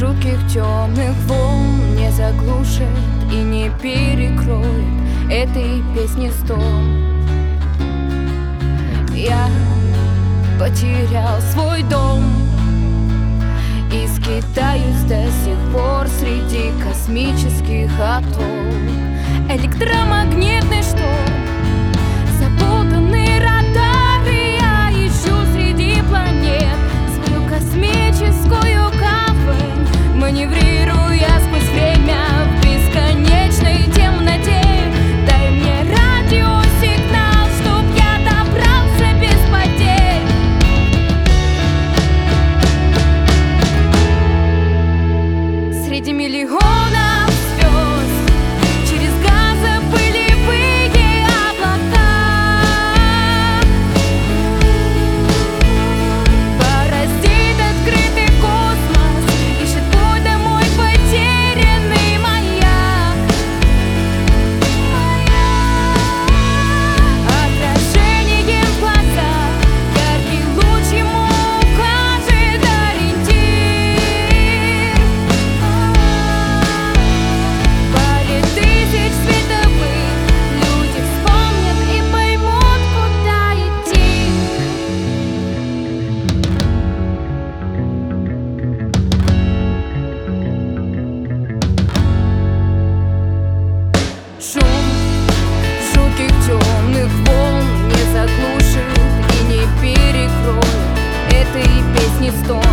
Жутких темных волн не заглушит и не перекроет этой песни стон. Я потерял свой дом и скитаюсь до сих пор среди космических атолл. Электромагнитный шторм, запутанные радары, я ищу среди планет свою космическую гавань, маневрируя сквозь время в бесконечной темноте. Дай мне радиосигнал, чтоб я добрался без потерь. Среди миллионов звезд, через газопылевые облака, бороздит открытый космос, ищет путь домой потерянный маяк. Отражением в глазах яркий луч ему укажет ориентир. Поле тысяч световых люди вспомнят и поймут, куда идти. Шум жутких темных волн не заглушит и не перекроет этой песни стон.